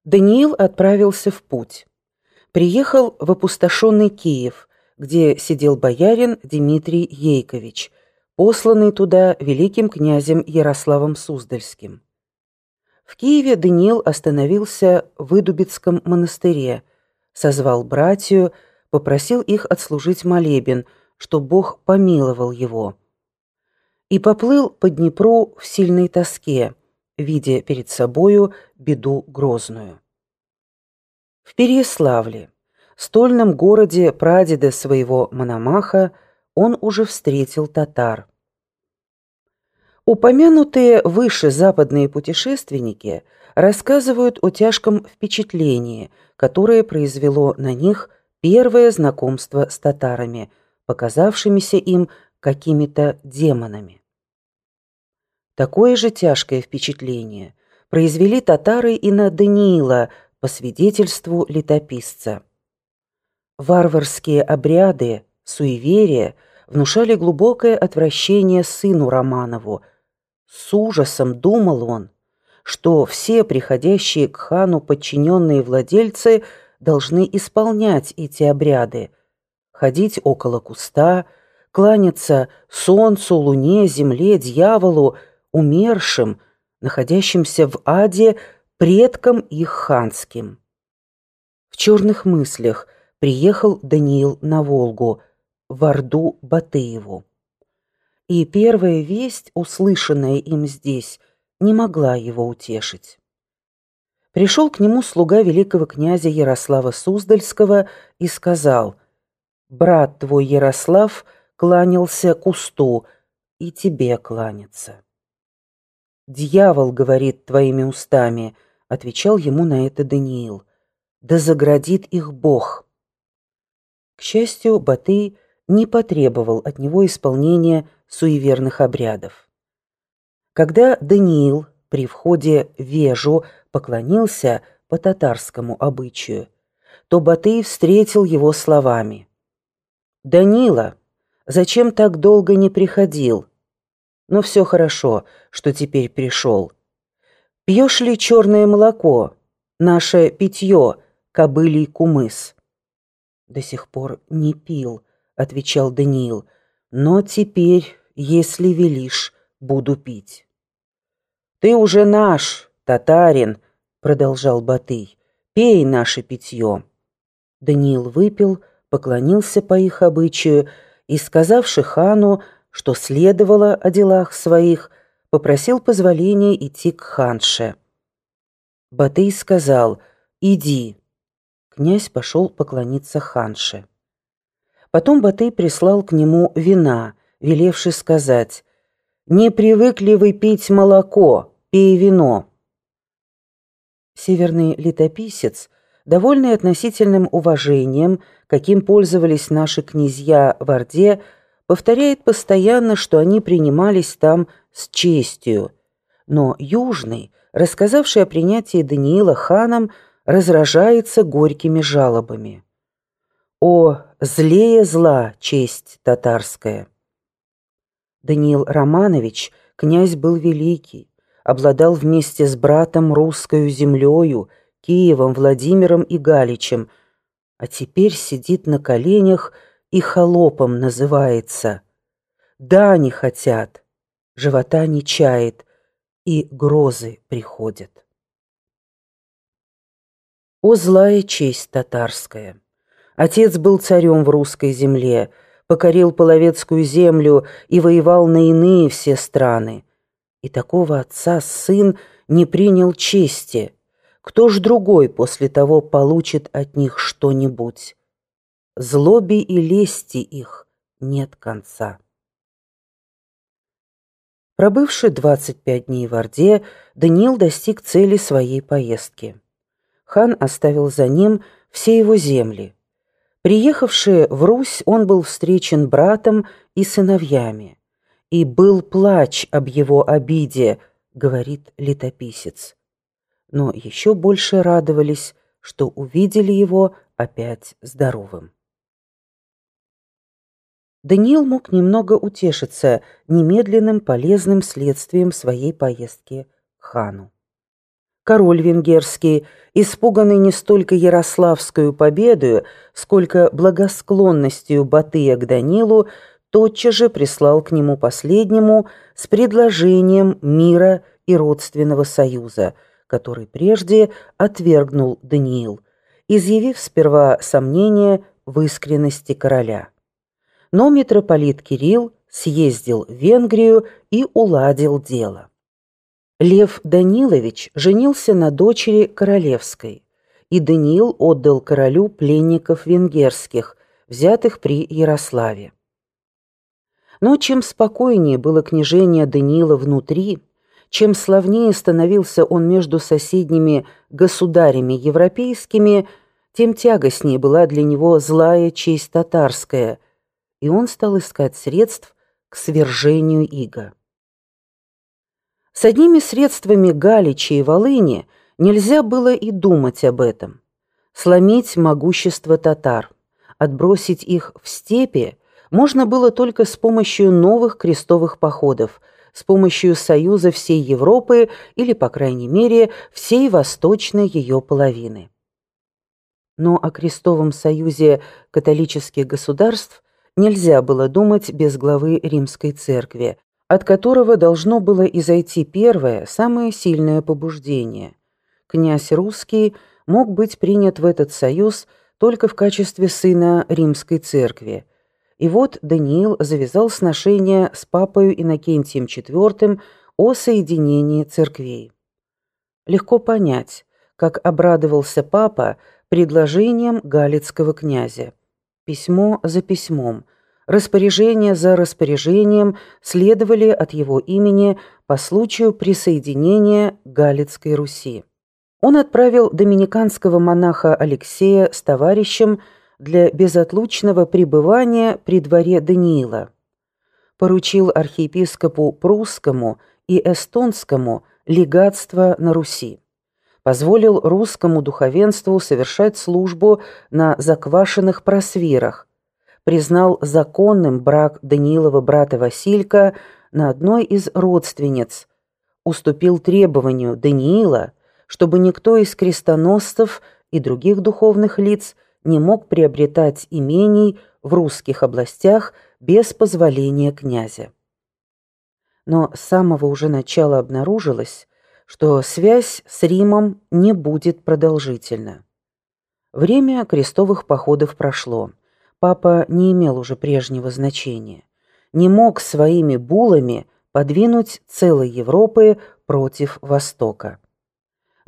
Даниил отправился в путь. Приехал в опустошенный Киев, где сидел боярин Дмитрий Ейкович, посланный туда великим князем Ярославом Суздальским. В Киеве Даниил остановился в Выдубицком монастыре, созвал братью, попросил их отслужить молебен, что Бог помиловал его. И поплыл по Днепру в сильной тоске, видя перед собою беду грозную. В Переяславле, стольном городе прадеда своего Мономаха, он уже встретил татар. Упомянутые выше западные путешественники рассказывают о тяжком впечатлении, которое произвело на них первое знакомство с татарами, показавшимися им какими-то демонами. Такое же тяжкое впечатление произвели татары и на Даниила, по свидетельству летописца. Варварские обряды, суеверия внушали глубокое отвращение сыну Романову. С ужасом думал он, что все приходящие к хану подчиненные владельцы должны исполнять эти обряды, ходить около куста, кланяться солнцу, луне, земле, дьяволу, умершим, находящимся в аде, предкам их ханским. В черных мыслях приехал Даниил на Волгу, в Орду Батыеву. И первая весть, услышанная им здесь, не могла его утешить. Пришел к нему слуга великого князя Ярослава Суздальского и сказал: «Брат твой Ярослав кланялся кусту, и тебе кланяться». «Дьявол говорит твоими устами», — отвечал ему на это Даниил, — «да заградит их Бог». К счастью, Батый не потребовал от него исполнения суеверных обрядов. Когда Даниил при входе в вежу поклонился по татарскому обычаю, то Батый встретил его словами: «Данила, зачем так долго не приходил? Но все хорошо, что теперь пришел. Пьешь ли черное молоко, наше питье, кобылий кумыс?» «До сих пор не пил», — отвечал Даниил, — «но теперь, если велишь, буду пить». «Ты уже наш, татарин», — продолжал Батый, — «пей наше питье». Даниил выпил, поклонился по их обычаю и, сказавши хану, что следовало о делах своих, попросил позволения идти к ханше. Батый сказал: «Иди». Князь пошел поклониться ханше. Потом Батый прислал к нему вина, велевши сказать: «Не привыкли вы пить молоко, пей вино». Северный летописец, довольный относительным уважением, каким пользовались наши князья в Орде, повторяет постоянно, что они принимались там с честью, но Южный, рассказавший о принятии Даниила ханом, разражается горькими жалобами. «О, злее зла честь татарская!» Даниил Романович, князь был великий, обладал вместе с братом русскою землею, Киевом, Владимиром и Галичем, а теперь сидит на коленях и холопом называется. Дани хотят, живота не чает, и грозы приходят. О, злая честь татарская! Отец был царем в русской земле, покорил половецкую землю и воевал на иные все страны. И такого отца сын не принял чести. Кто ж другой после того получит от них что-нибудь? Злобе и лести их нет конца. Пробывши 25 дней в Орде, Даниил достиг цели своей поездки. Хан оставил за ним все его земли. Приехавши в Русь, он был встречен братом и сыновьями. «И был плач об его обиде», — говорит летописец. Но еще больше радовались, что увидели его опять здоровым. Даниил мог немного утешиться немедленным полезным следствием своей поездки к хану. Король венгерский, испуганный не столько ярославскую победою, сколько благосклонностью Батыя к Данилу, тотчас же прислал к нему последнему с предложением мира и родственного союза, который прежде отвергнул Даниил, изъявив сперва сомнение в искренности короля. Но митрополит Кирилл съездил в Венгрию и уладил дело. Лев Данилович женился на дочери королевской, и Даниил отдал королю пленников венгерских, взятых при Ярославе. Но чем спокойнее было княжение Даниила внутри, чем славнее становился он между соседними государями европейскими, тем тягостнее была для него злая честь татарская, и он стал искать средств к свержению ига. С одними средствами Галича и Волыни нельзя было и думать об этом. Сломить могущество татар, отбросить их в степи можно было только с помощью новых крестовых походов, с помощью союза всей Европы или, по крайней мере, всей восточной ее половины. Но о крестовом союзе католических государств нельзя было думать без главы Римской Церкви, от которого должно было изойти первое, самое сильное побуждение. Князь русский мог быть принят в этот союз только в качестве сына Римской Церкви. И вот Даниил завязал сношение с папою Иннокентием IV о соединении церквей. Легко понять, как обрадовался папа предложением галицкого князя. Письмо за письмом, распоряжение за распоряжением следовали от его имени по случаю присоединения Галицкой Руси. Он отправил доминиканского монаха Алексея с товарищем для безотлучного пребывания при дворе Даниила. Поручил архиепископу Прусскому и Эстонскому легатство на Руси. Позволил русскому духовенству совершать службу на заквашенных просвирах. Признал законным брак Даниилова брата Василька на одной из родственниц. Уступил требованию Даниила, чтобы никто из крестоносцев и других духовных лиц не мог приобретать имений в русских областях без позволения князя. Но с самого уже начала обнаружилось, что связь с Римом не будет продолжительна. Время крестовых походов прошло. Папа не имел уже прежнего значения. Не мог своими буллами подвинуть целой Европы против Востока. В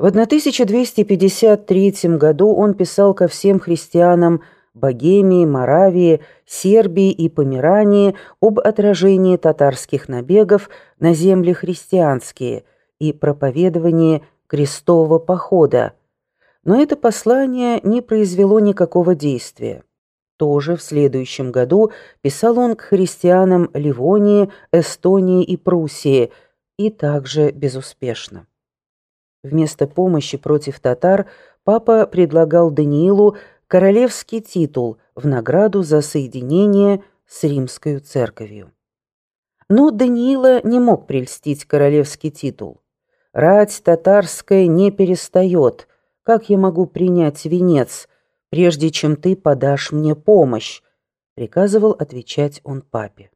1253 году он писал ко всем христианам Богемии, Моравии, Сербии и Померании об отражении татарских набегов на земли христианские и проповедовании крестового похода. Но это послание не произвело никакого действия. Тоже в следующем году писал он к христианам Ливонии, Эстонии и Пруссии, и также безуспешно. Вместо помощи против татар папа предлагал Даниилу королевский титул в награду за соединение с Римской Церковью. Но Даниила не мог прельстить королевский титул. «Рать татарская не перестает. Как я могу принять венец, прежде чем ты подашь мне помощь?» приказывал отвечать он папе.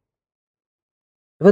В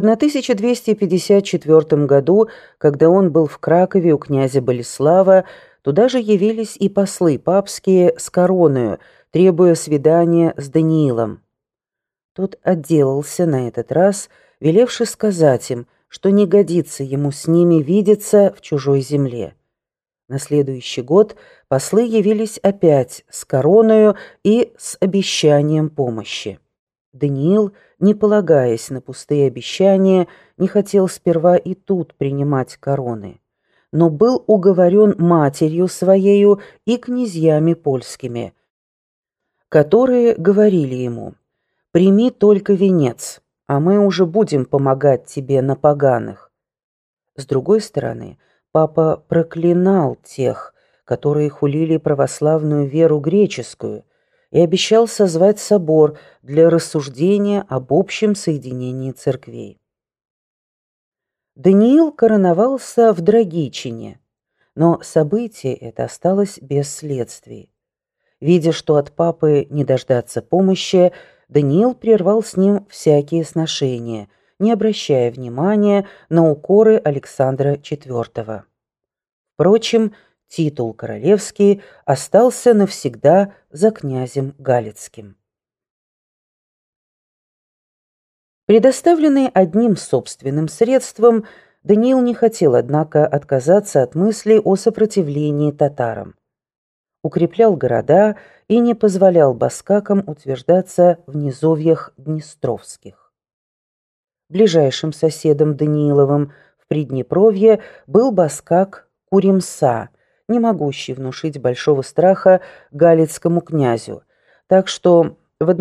1254 году, когда он был в Кракове у князя Болеслава, туда же явились и послы папские с короною, требуя свидания с Даниилом. Тот отделался на этот раз, велевши сказать им, что не годится ему с ними видеться в чужой земле. На следующий год послы явились опять с короною и с обещанием помощи. Даниил, не полагаясь на пустые обещания, не хотел сперва и тут принимать короны, но был уговорен матерью своею и князьями польскими, которые говорили ему: «Прими только венец, а мы уже будем помогать тебе на поганых». С другой стороны, папа проклинал тех, которые хулили православную веру греческую, и обещал созвать собор для рассуждения об общем соединении церквей. Даниил короновался в Драгичине, Но событие это осталось без следствий. Видя, что от папы не дождаться помощи, Даниил прервал с ним всякие сношения, не обращая внимания на укоры Александра IV. Впрочем, титул королевский остался навсегда за князем Галицким. Предоставленный одним собственным средством, Даниил не хотел, однако, отказаться от мысли о сопротивлении татарам. Укреплял города и не позволял баскакам утверждаться в низовьях днестровских. Ближайшим соседом Данииловым в Приднепровье был баскак Куримса, не могущий внушить большого страха галицкому князю, так что в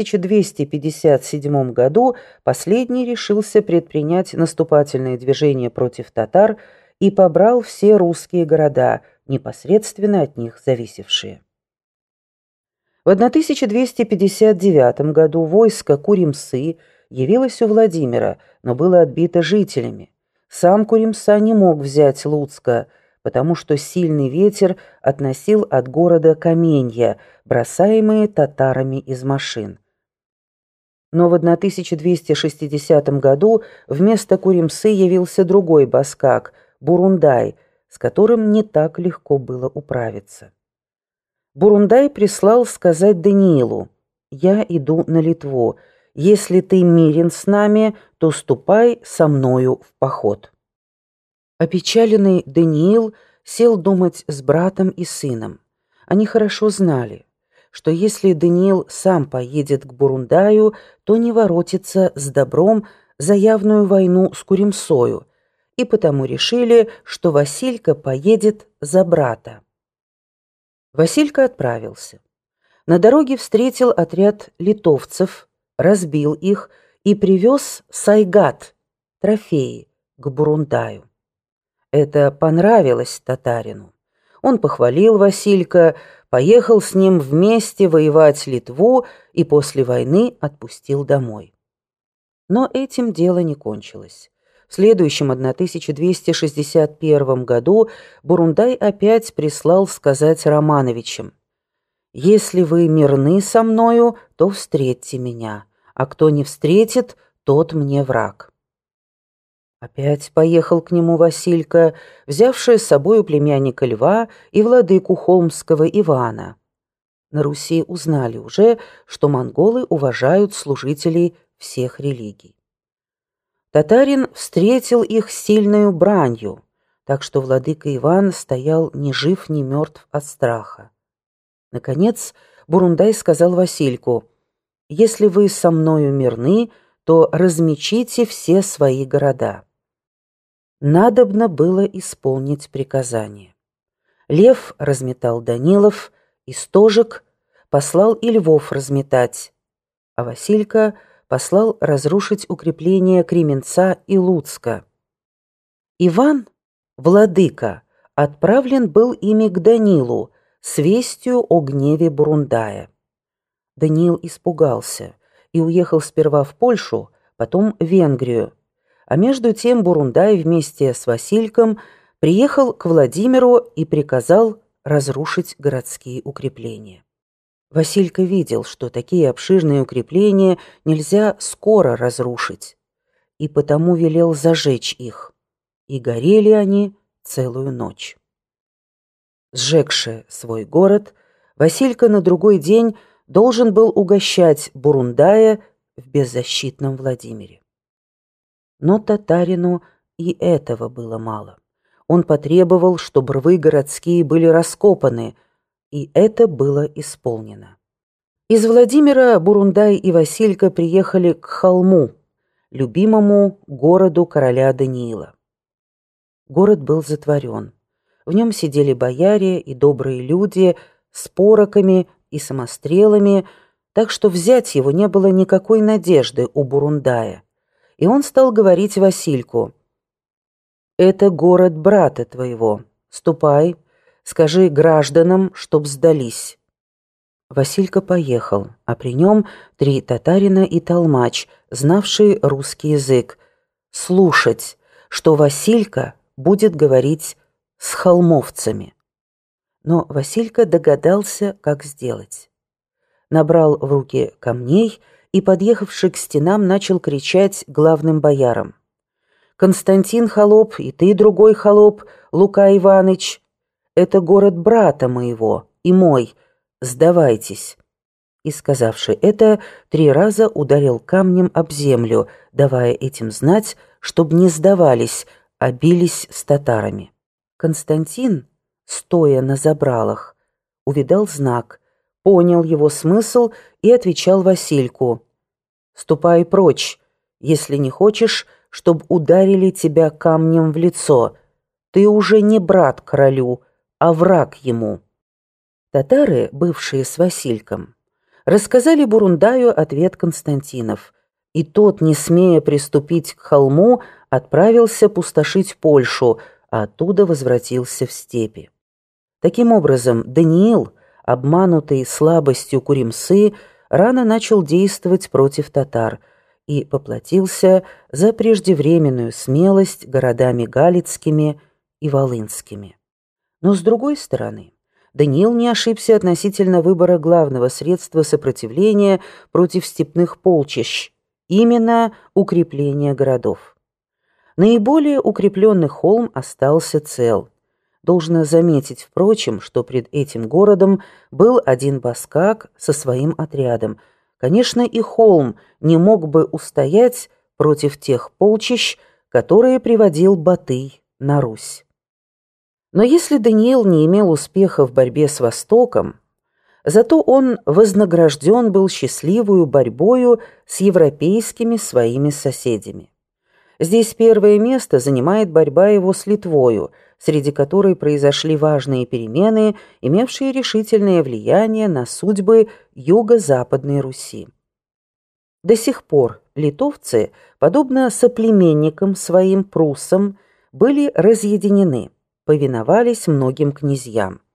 1257 году последний решился предпринять наступательные движения против татар и побрал все русские города, непосредственно от них зависевшие. В 1259 году войско Куримсы явилось у Владимира, но было отбито жителями. Сам Куримса не мог взять Луцка, потому что сильный ветер относил от города каменья, бросаемые татарами из машин. Но в 1260 году вместо Куримсы явился другой баскак – Бурундай, с которым не так легко было управиться. Бурундай прислал сказать Даниилу: «Я иду на Литву. Если ты мирен с нами, то ступай со мною в поход». Опечаленный Даниил сел думать с братом и сыном. Они хорошо знали, что если Даниил сам поедет к Бурундаю, то не воротится с добром за явную войну с Куримсою, и потому решили, что Василька поедет за брата. Василька отправился. На дороге встретил отряд литовцев, разбил их и привез сайгат, трофеи, к Бурундаю. Это понравилось татарину. Он похвалил Василька, поехал с ним вместе воевать Литву и после войны отпустил домой. Но этим дело не кончилось. В следующем 1261 году Бурундай опять прислал сказать Романовичам: «Если вы мирны со мною, то встретьте меня, а кто не встретит, тот мне враг». Опять поехал к нему Василька, взявший с собою племянника Льва и владыку Холмского Ивана. На Руси узнали уже, что монголы уважают служителей всех религий. Татарин встретил их сильною бранью, так что владыка Иван стоял ни жив, ни мертв от страха. Наконец Бурундай сказал Васильку: «Если вы со мною мирны, то размечите все свои города». Надобно было исполнить приказание. Лев разметал Данилов, Истожек послал и Львов разметать, а Василька послал разрушить укрепления Кременца и Луцка. Иван, владыка, отправлен был ими к Данилу с вестью о гневе Бурундая. Даниил испугался и уехал сперва в Польшу, потом в Венгрию, а между тем Бурундай вместе с Васильком приехал к Владимиру и приказал разрушить городские укрепления. Василька видел, что такие обширные укрепления нельзя скоро разрушить, и потому велел зажечь их, и горели они целую ночь. Сжегши свой город, Василька на другой день должен был угощать Бурундая в беззащитном Владимире. Но татарину и этого было мало. Он потребовал, чтобы рвы городские были раскопаны, и это было исполнено. Из Владимира Бурундай и Василька приехали к Холму, любимому городу короля Даниила. Город был затворен. В нем сидели бояре и добрые люди с пороками и самострелами, так что взять его не было никакой надежды у Бурундая. И он стал говорить Васильку: «Это город брата твоего. Ступай, скажи гражданам, чтоб сдались». Василька поехал, а при нем 3 татарина и толмач, знавшие русский язык, слушать, что Василька будет говорить с холмовцами. Но Василька догадался, как сделать. Набрал в руки камней и, подъехавши к стенам, начал кричать главным боярам: «Константин холоп и ты, другой холоп, Лука Иваныч, это город брата моего и мой, сдавайтесь!» И, сказавши это, 3 раза ударил камнем об землю, давая этим знать, чтоб не сдавались, а бились с татарами. Константин, стоя на забралах, увидал знак, понял его смысл и отвечал Васильку: «Ступай прочь, если не хочешь, чтоб ударили тебя камнем в лицо. Ты уже не брат королю, а враг ему». Татары, бывшие с Васильком, рассказали Бурундаю ответ Константинов, и тот, не смея приступить к холму, отправился пустошить Польшу, а оттуда возвратился в степи. Таким образом, Даниил, обманутый слабостью Куримсы, рано начал действовать против татар и поплатился за преждевременную смелость городами галицкими и волынскими. Но с другой стороны, Даниил не ошибся относительно выбора главного средства сопротивления против степных полчищ, именно укрепления городов. Наиболее укрепленный холм остался цел. Должно заметить, впрочем, что пред этим городом был один баскак со своим отрядом. Конечно, и холм не мог бы устоять против тех полчищ, которые приводил Батый на Русь. Но если Даниил не имел успеха в борьбе с Востоком, зато он вознагражден был счастливую борьбою с европейскими своими соседями. Здесь первое место занимает борьба его с Литвою, среди которой произошли важные перемены, имевшие решительное влияние на судьбы юго-западной Руси. До сих пор литовцы, подобно соплеменникам своим пруссам, были разъединены, повиновались многим князьям.